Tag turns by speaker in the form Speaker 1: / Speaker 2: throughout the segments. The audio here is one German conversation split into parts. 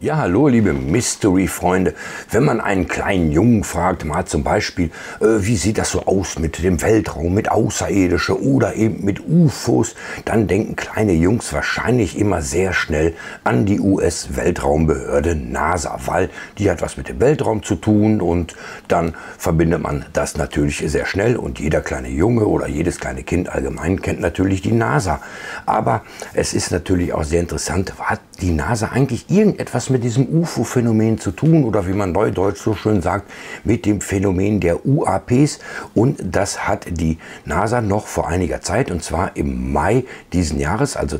Speaker 1: Ja, hallo liebe Mystery-Freunde. Wenn man einen kleinen Jungen fragt, mal zum Beispiel, wie sieht das so aus mit dem Weltraum, mit Außerirdischen oder eben mit UFOs, dann denken kleine Jungs wahrscheinlich immer sehr schnell an die US-Weltraumbehörde NASA, weil die hat was mit dem Weltraum zu tun und dann verbindet man das natürlich sehr schnell und jeder kleine Junge oder jedes kleine Kind allgemein kennt natürlich die NASA. Aber es ist natürlich auch sehr interessant, hat die NASA eigentlich irgendetwas mit diesem UFO-Phänomen zu tun oder wie man neudeutsch so schön sagt, mit dem Phänomen der UAPs, und das hat die NASA noch vor einiger Zeit, und zwar im Mai diesen Jahres, also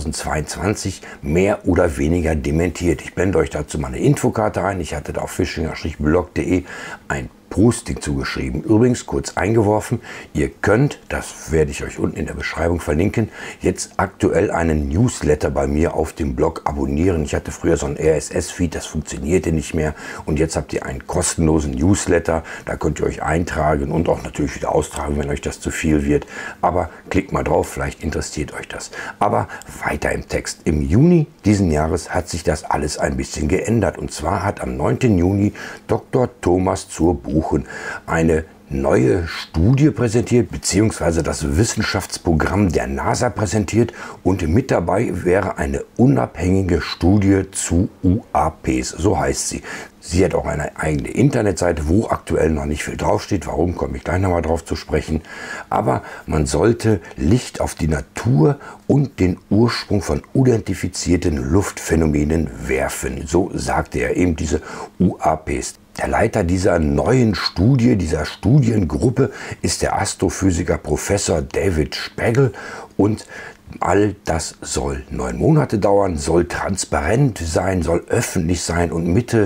Speaker 1: 2022, mehr oder weniger dementiert. Ich blende euch dazu mal eine Infokarte ein. Ich hatte da auf fischinger-blog.de ein Posting zugeschrieben. Übrigens, kurz eingeworfen, ihr könnt, das werde ich euch unten in der Beschreibung verlinken, jetzt aktuell einen Newsletter bei mir auf dem Blog abonnieren. Ich hatte früher so einen RSS-Feed, das funktionierte nicht mehr, und jetzt habt ihr einen kostenlosen Newsletter, da könnt ihr euch eintragen und auch natürlich wieder austragen, wenn euch das zu viel wird. Aber klickt mal drauf, vielleicht interessiert euch das. Aber weiter im Text. Im Juni diesen Jahres hat sich das alles ein bisschen geändert, und zwar hat am 9. Juni Dr. Thomas zur Buchen eine neue Studie präsentiert, beziehungsweise das Wissenschaftsprogramm der NASA präsentiert, und mit dabei wäre eine unabhängige Studie zu UAPs, so heißt sie. Sie hat auch eine eigene Internetseite, wo aktuell noch nicht viel draufsteht. Warum, komme ich gleich nochmal drauf zu sprechen. Aber man sollte Licht auf die Natur und den Ursprung von identifizierten Luftphänomenen werfen. So sagte er eben, diese UAPs. Der Leiter dieser neuen Studie, dieser Studiengruppe, ist der Astrophysiker Professor David Spergel, und all das soll 9 Monate dauern, soll transparent sein, soll öffentlich sein, und Mitte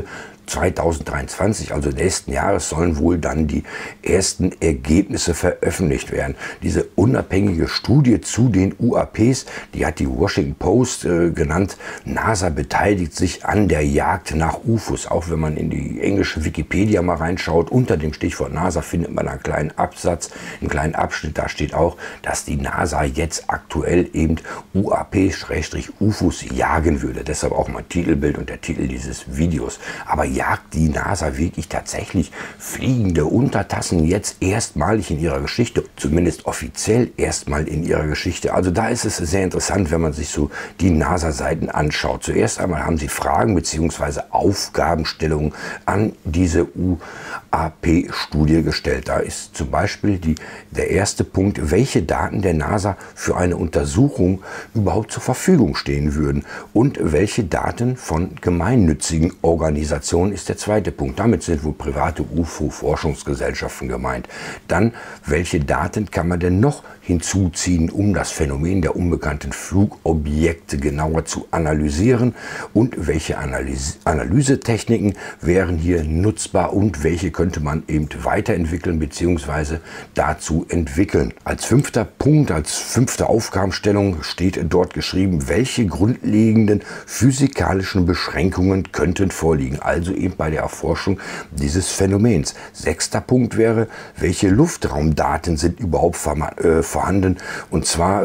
Speaker 1: 2023, also nächsten Jahres, sollen wohl dann die ersten Ergebnisse veröffentlicht werden. Diese unabhängige Studie zu den UAPs, die hat die Washington Post genannt, NASA beteiligt sich an der Jagd nach UFOs. Auch wenn man in die englische Wikipedia mal reinschaut, unter dem Stichwort NASA findet man einen kleinen Absatz, einen kleinen Abschnitt, da steht auch, dass die NASA jetzt aktuell eben UAP-UFOs jagen würde. Deshalb auch mein Titelbild und der Titel dieses Videos. Aber jagt die NASA wirklich tatsächlich fliegende Untertassen jetzt erstmalig in ihrer Geschichte, zumindest offiziell erstmal in ihrer Geschichte. Also da ist es sehr interessant, wenn man sich so die NASA-Seiten anschaut. Zuerst einmal haben sie Fragen bzw. Aufgabenstellungen an diese UAP-Studie gestellt. Da ist zum Beispiel der erste Punkt, welche Daten der NASA für eine Untersuchung überhaupt zur Verfügung stehen würden und welche Daten von gemeinnützigen Organisationen ist der zweite Punkt. Damit sind wohl private UFO-Forschungsgesellschaften gemeint. Dann, welche Daten kann man denn noch hinzuziehen, um das Phänomen der unbekannten Flugobjekte genauer zu analysieren, und welche Analysetechniken wären hier nutzbar und welche könnte man eben weiterentwickeln bzw. dazu entwickeln. Als 5. Punkt, als 5. Aufgabenstellung steht dort geschrieben, welche grundlegenden physikalischen Beschränkungen könnten vorliegen, also eben bei der Erforschung dieses Phänomens. 6. Punkt wäre, welche Luftraumdaten sind überhaupt vorhanden, und zwar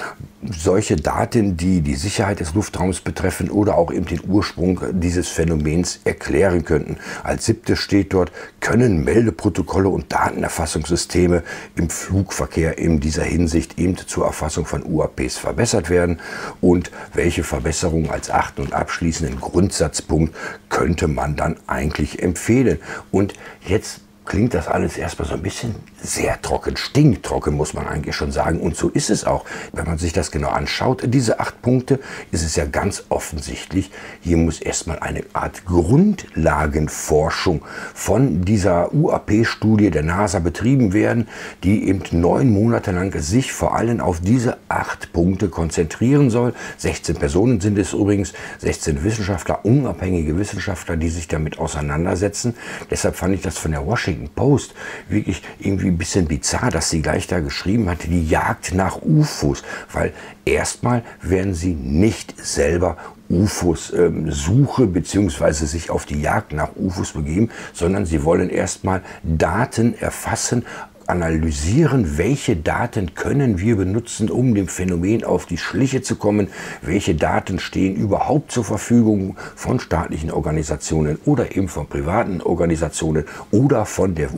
Speaker 1: solche Daten, die die Sicherheit des Luftraums betreffen oder auch eben den Ursprung dieses Phänomens erklären könnten. Als 7. steht dort, können Meldeprotokolle und Datenerfassungssysteme im Flugverkehr in dieser Hinsicht eben zur Erfassung von UAPs verbessert werden, und welche Verbesserungen als 8. und abschließenden Grundsatzpunkt könnte man dann eigentlich empfehlen. Und jetzt klingt das alles erstmal so ein bisschen sehr trocken, stinktrocken, muss man eigentlich schon sagen. Und so ist es auch. Wenn man sich das genau anschaut, diese 8 Punkte, ist es ja ganz offensichtlich, hier muss erstmal eine Art Grundlagenforschung von dieser UAP-Studie der NASA betrieben werden, die eben 9 Monate lang sich vor allem auf diese 8 Punkte konzentrieren soll. 16 Personen sind es übrigens, 16 Wissenschaftler, unabhängige Wissenschaftler, die sich damit auseinandersetzen. Deshalb fand ich das von der Washington Post wirklich irgendwie ein bisschen bizarr, dass sie gleich da geschrieben hatte, die Jagd nach UFOs, weil erstmal werden sie nicht selber UFOs suche bzw. sich auf die Jagd nach UFOs begeben, sondern sie wollen erstmal Daten erfassen analysieren, welche Daten können wir benutzen, um dem Phänomen auf die Schliche zu kommen, welche Daten stehen überhaupt zur Verfügung von staatlichen Organisationen oder eben von privaten Organisationen oder von der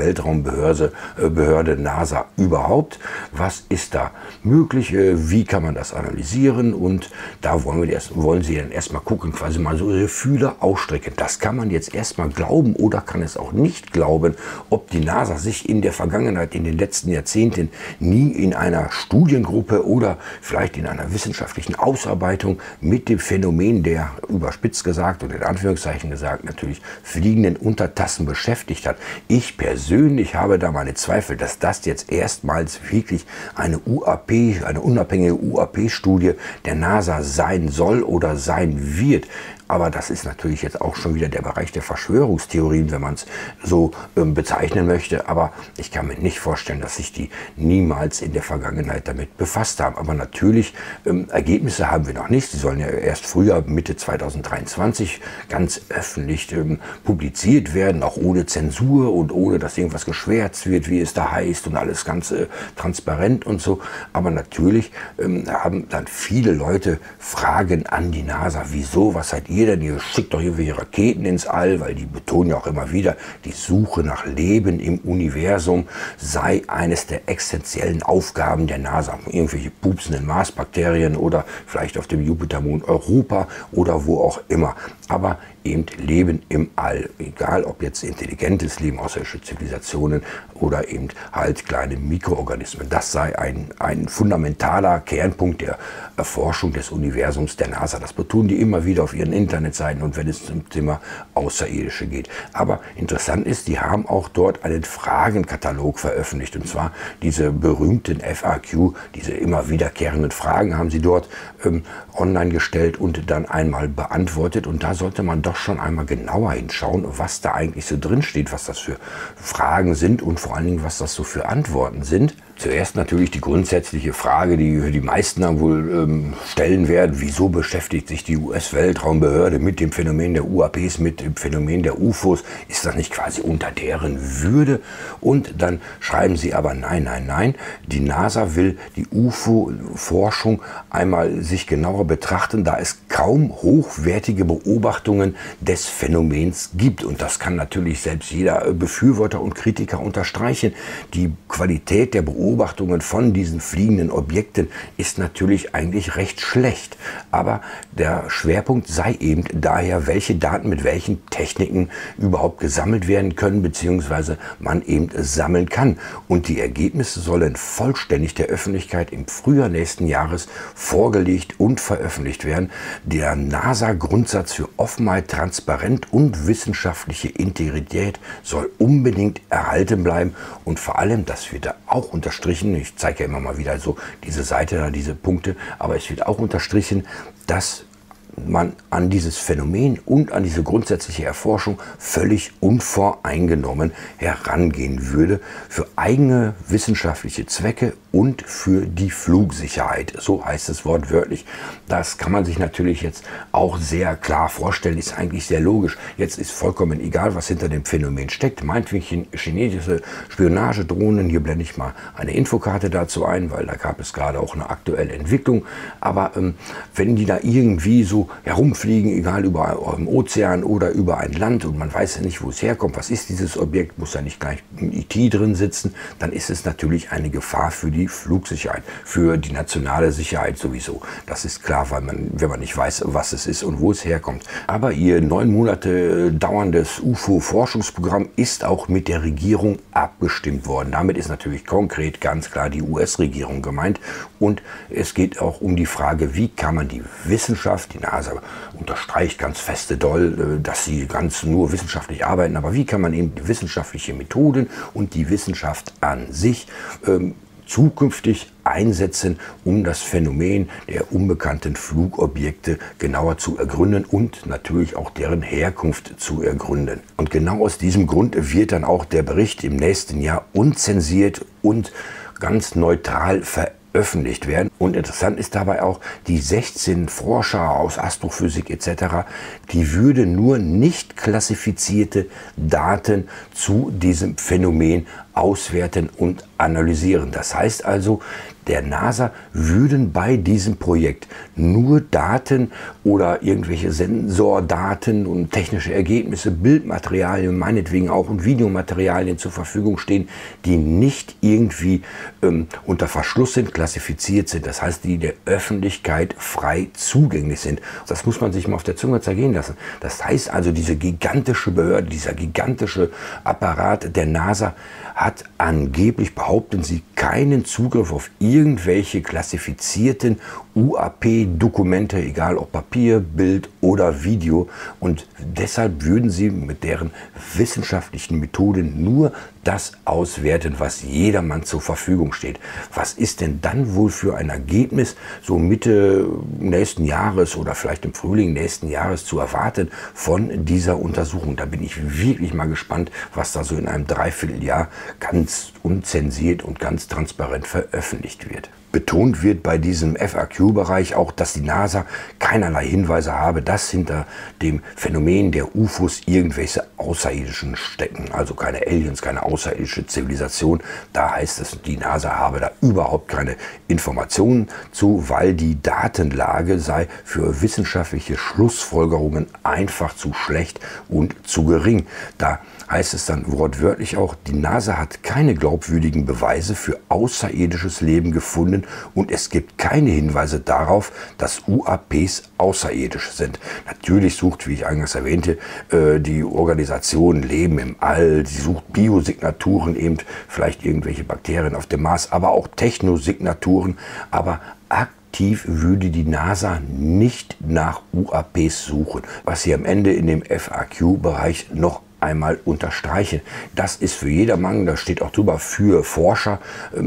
Speaker 1: US-Weltraumbehörde NASA überhaupt. Was ist da möglich? Wie kann man das analysieren? Und da wollen Sie dann erstmal gucken, quasi mal so Ihre Fühler ausstrecken. Das kann man jetzt erstmal glauben oder kann es auch nicht glauben, ob die NASA sich in der Vergangenheit, in den letzten Jahrzehnten nie in einer Studiengruppe oder vielleicht in einer wissenschaftlichen Ausarbeitung mit dem Phänomen der, überspitzt gesagt und in Anführungszeichen gesagt, natürlich fliegenden Untertassen beschäftigt hat. Ich persönlich habe da meine Zweifel, dass das jetzt erstmals wirklich eine unabhängige UAP-Studie der NASA sein soll oder sein wird. Aber das ist natürlich jetzt auch schon wieder der Bereich der Verschwörungstheorien, wenn man es so bezeichnen möchte. Aber ich kann mir nicht vorstellen, dass sich die niemals in der Vergangenheit damit befasst haben. Aber natürlich, Ergebnisse haben wir noch nicht. Sie sollen ja erst früher, Mitte 2023, ganz öffentlich publiziert werden, auch ohne Zensur und ohne, dass irgendwas geschwärzt wird, wie es da heißt und alles ganz transparent und so. Aber natürlich haben dann viele Leute Fragen an die NASA. Wieso? Was seid ihr denn? Ihr schickt doch irgendwelche Raketen ins All, weil die betonen ja auch immer wieder, die Suche nach Leben im Universum sei eines der essentiellen Aufgaben der NASA. Irgendwelche pupsenden Marsbakterien oder vielleicht auf dem Jupitermond Europa oder wo auch immer. Aber eben Leben im All, egal ob jetzt intelligentes Leben, außerirdische Zivilisationen oder eben halt kleine Mikroorganismen. Das sei ein fundamentaler Kernpunkt der Erforschung des Universums der NASA. Das betonen die immer wieder auf ihren Internetseiten und wenn es zum Thema Außerirdische geht. Aber interessant ist, die haben auch dort einen Fragenkatalog veröffentlicht und zwar diese berühmten FAQ, diese immer wiederkehrenden Fragen haben sie dort online gestellt und dann einmal beantwortet und da sollte man doch schon einmal genauer hinschauen, was da eigentlich so drin steht, was das für Fragen sind und vor allen Dingen, was das so für Antworten sind. Zuerst natürlich die grundsätzliche Frage, die die meisten dann wohl stellen werden, wieso beschäftigt sich die US-Weltraumbehörde mit dem Phänomen der UAPs, mit dem Phänomen der UFOs? Ist das nicht quasi unter deren Würde? Und dann schreiben sie aber nein, die NASA will die UFO-Forschung einmal sich genauer betrachten, da es kaum hochwertige Beobachtungen des Phänomens gibt. Und das kann natürlich selbst jeder Befürworter und Kritiker unterstreichen. Die Qualität der Beobachtungen von diesen fliegenden Objekten ist natürlich eigentlich recht schlecht. Aber der Schwerpunkt sei eben daher, welche Daten mit welchen Techniken überhaupt gesammelt werden können, beziehungsweise man eben sammeln kann. Und die Ergebnisse sollen vollständig der Öffentlichkeit im Frühjahr nächsten Jahres vorgelegt und veröffentlicht werden. Der NASA-Grundsatz für Offenheit, Transparenz und wissenschaftliche Integrität soll unbedingt erhalten bleiben und vor allem, das wird da auch unterstrichen, ich zeige ja immer mal wieder so diese Seite, diese Punkte, aber es wird auch unterstrichen, dass man an dieses Phänomen und an diese grundsätzliche Erforschung völlig unvoreingenommen herangehen würde für eigene wissenschaftliche Zwecke und für die Flugsicherheit. So heißt es wortwörtlich. Das kann man sich natürlich jetzt auch sehr klar vorstellen, ist eigentlich sehr logisch. Jetzt ist vollkommen egal, was hinter dem Phänomen steckt. Meinetwegen chinesische Spionagedrohnen, hier blende ich mal eine Infokarte dazu ein, weil da gab es gerade auch eine aktuelle Entwicklung. Aber wenn die da irgendwie so herumfliegen, egal über im Ozean oder über ein Land und man weiß ja nicht, wo es herkommt, was ist dieses Objekt, muss ja nicht gleich ein IT drin sitzen, dann ist es natürlich eine Gefahr für die Flugsicherheit, für die nationale Sicherheit sowieso. Das ist klar, weil wenn man nicht weiß, was es ist und wo es herkommt. Aber ihr 9 Monate dauerndes UFO-Forschungsprogramm ist auch mit der Regierung abgestimmt worden. Damit ist natürlich konkret ganz klar die US-Regierung gemeint und es geht auch um die Frage, wie kann man die Wissenschaft, die NASA unterstreicht ganz feste doll, dass sie ganz nur wissenschaftlich arbeiten, aber wie kann man eben die wissenschaftliche Methoden und die Wissenschaft an sich zukünftig einsetzen, um das Phänomen der unbekannten Flugobjekte genauer zu ergründen und natürlich auch deren Herkunft zu ergründen. Und genau aus diesem Grund wird dann auch der Bericht im nächsten Jahr unzensiert und ganz neutral veröffentlicht werden. Und interessant ist dabei auch, die 16 Forscher aus Astrophysik etc., die würden nur nicht klassifizierte Daten zu diesem Phänomen auswerten und analysieren. Das heißt also, der NASA würden bei diesem Projekt nur Daten oder irgendwelche Sensordaten und technische Ergebnisse, Bildmaterialien, meinetwegen auch und Videomaterialien zur Verfügung stehen, die nicht irgendwie unter Verschluss sind, klassifiziert sind. Das heißt, die der Öffentlichkeit frei zugänglich sind. Das muss man sich mal auf der Zunge zergehen lassen. Das heißt also, diese gigantische Behörde, dieser gigantische Apparat der NASA hat angeblich, behaupten sie, keinen Zugriff auf irgendwelche klassifizierten UAP-Dokumente, egal ob Papier, Bild oder Video. Und deshalb würden sie mit deren wissenschaftlichen Methoden nur das auswerten, was jedermann zur Verfügung steht. Was ist denn dann wohl für ein Ergebnis so Mitte nächsten Jahres oder vielleicht im Frühling nächsten Jahres zu erwarten von dieser Untersuchung? Da bin ich wirklich mal gespannt, was da so in einem Dreivierteljahr ganz unzensiert und ganz transparent veröffentlicht wird. Betont wird bei diesem FAQ-Bereich auch, dass die NASA keinerlei Hinweise habe, dass hinter dem Phänomen der UFOs irgendwelche Außerirdischen stecken. Also keine Aliens, keine außerirdische Zivilisation. Da heißt es, die NASA habe da überhaupt keine Informationen zu, weil die Datenlage sei für wissenschaftliche Schlussfolgerungen einfach zu schlecht und zu gering. Da heißt es dann wortwörtlich auch, die NASA hat keine glaubwürdigen Beweise für außerirdisches Leben gefunden und es gibt keine Hinweise darauf, dass UAPs außerirdisch sind. Natürlich sucht, wie ich eingangs erwähnte, die Organisation Leben im All, sie sucht Biosignaturen, eben vielleicht irgendwelche Bakterien auf dem Mars, aber auch Technosignaturen, aber aktiv würde die NASA nicht nach UAPs suchen, was sie am Ende in dem FAQ-Bereich noch einmal unterstreichen. Das ist für jedermann, da steht auch drüber, für Forscher,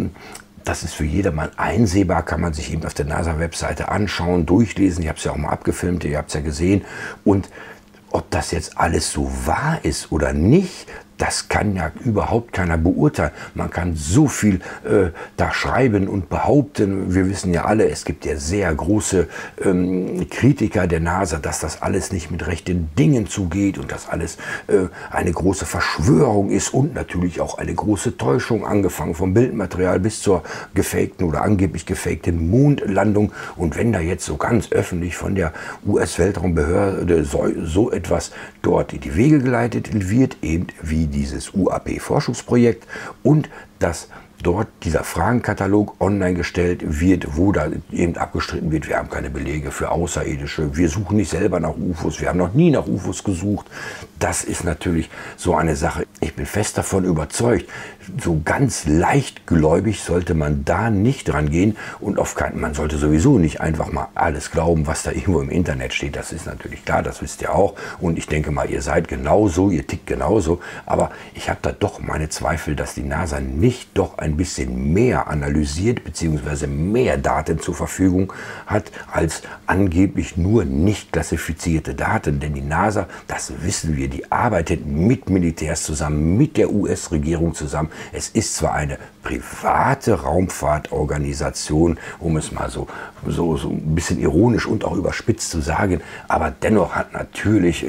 Speaker 1: das ist für jedermann einsehbar, kann man sich eben auf der NASA-Webseite anschauen, durchlesen. Ich habe es ja auch mal abgefilmt, ihr habt es ja gesehen. Und ob das jetzt alles so wahr ist oder nicht, das kann ja überhaupt keiner beurteilen. Man kann so viel da schreiben und behaupten. Wir wissen ja alle, es gibt ja sehr große Kritiker der NASA, dass das alles nicht mit rechten Dingen zugeht und dass alles eine große Verschwörung ist und natürlich auch eine große Täuschung, angefangen vom Bildmaterial bis zur gefakten oder angeblich gefakten Mondlandung. Und wenn da jetzt so ganz öffentlich von der US-Weltraumbehörde so etwas dort in die Wege geleitet wird, eben wie dieses UAP-Forschungsprojekt und dass dort dieser Fragenkatalog online gestellt wird, wo da eben abgestritten wird, wir haben keine Belege für Außerirdische, wir suchen nicht selber nach UFOs, wir haben noch nie nach UFOs gesucht. Das ist natürlich so eine Sache. Ich bin fest davon überzeugt, so ganz leichtgläubig sollte man da nicht dran gehen und man sollte sowieso nicht einfach mal alles glauben, was da irgendwo im Internet steht. Das ist natürlich klar, das wisst ihr auch. Und ich denke mal, ihr seid genauso, ihr tickt genauso. Aber ich habe da doch meine Zweifel, dass die NASA nicht doch ein bisschen mehr analysiert bzw. mehr Daten zur Verfügung hat als angeblich nur nicht klassifizierte Daten. Denn die NASA, das wissen wir, die arbeitet mit Militärs zusammen, mit der US-Regierung zusammen. Es ist zwar eine private Raumfahrtorganisation, um es mal so ein bisschen ironisch und auch überspitzt zu sagen, aber dennoch hat natürlich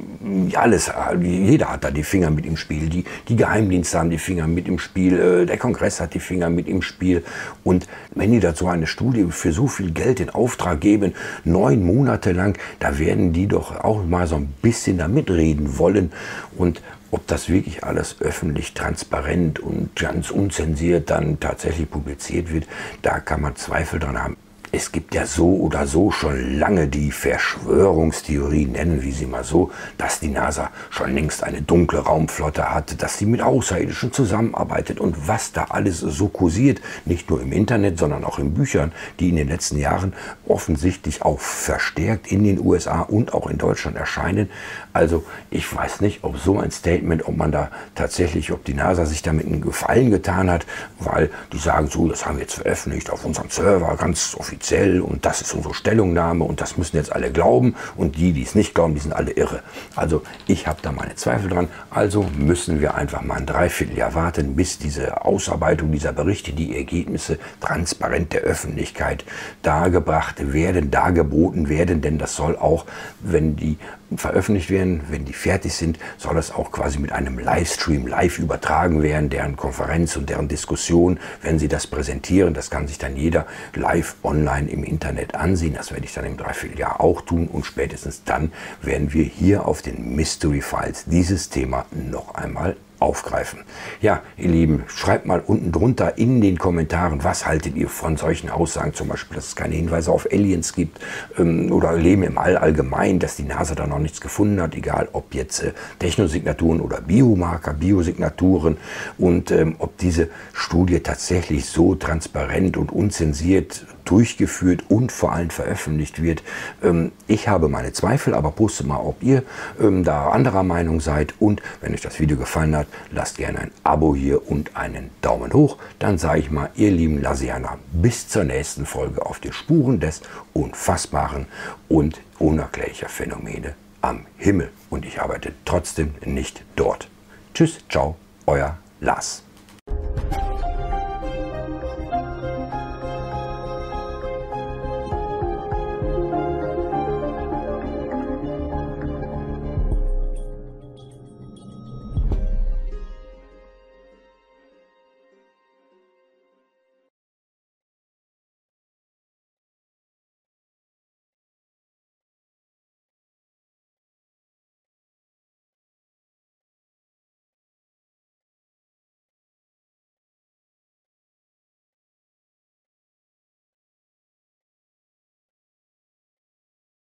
Speaker 1: jeder hat da die Finger mit im Spiel. Die Geheimdienste haben die Finger mit im Spiel, der Kongress hat die Finger mit im Spiel. Und wenn die dazu eine Studie für so viel Geld in Auftrag geben, 9 Monate lang, da werden die doch auch mal so ein bisschen da mitreden wollen. Und ob das wirklich alles öffentlich, transparent und ganz unzensiert dann tatsächlich publiziert wird, da kann man Zweifel dran haben. Es gibt ja so oder so schon lange die Verschwörungstheorie, nennen wir sie mal so, dass die NASA schon längst eine dunkle Raumflotte hat, dass sie mit Außerirdischen zusammenarbeitet und was da alles so kursiert, nicht nur im Internet, sondern auch in Büchern, die in den letzten Jahren offensichtlich auch verstärkt in den USA und auch in Deutschland erscheinen. Also ich weiß nicht, ob so ein Statement, ob die NASA sich damit einen Gefallen getan hat, weil die sagen so, das haben wir jetzt veröffentlicht auf unserem Server, ganz offiziell. offiziell und das ist unsere Stellungnahme und das müssen jetzt alle glauben und die es nicht glauben, die sind alle irre. Also ich habe da meine Zweifel dran. Also müssen wir einfach mal ein Dreivierteljahr warten, bis diese Ausarbeitung dieser Berichte, die Ergebnisse transparent der Öffentlichkeit dargebracht werden, dargeboten werden, denn das soll auch, wenn die veröffentlicht werden, wenn die fertig sind, soll es auch quasi mit einem Livestream live übertragen werden, deren Konferenz und deren Diskussion, wenn sie das präsentieren. Das kann sich dann jeder live online im Internet ansehen. Das werde ich dann im Dreivierteljahr auch tun und spätestens dann werden wir hier auf den Mystery Files dieses Thema noch einmal aufgreifen. Ja, ihr Lieben, schreibt mal unten drunter in den Kommentaren, was haltet ihr von solchen Aussagen, zum Beispiel, dass es keine Hinweise auf Aliens gibt oder Leben im All allgemein, dass die NASA da noch nichts gefunden hat, egal ob jetzt Technosignaturen oder Biomarker, Biosignaturen und ob diese Studie tatsächlich so transparent und unzensiert durchgeführt und vor allem veröffentlicht wird. Ich habe meine Zweifel, aber postet mal, ob ihr da anderer Meinung seid und wenn euch das Video gefallen hat, lasst gerne ein Abo hier und einen Daumen hoch. Dann sage ich mal, ihr lieben Lasianer, bis zur nächsten Folge auf den Spuren des Unfassbaren und unerklärlicher Phänomene am Himmel. Und ich arbeite trotzdem nicht dort. Tschüss, ciao, euer Lars.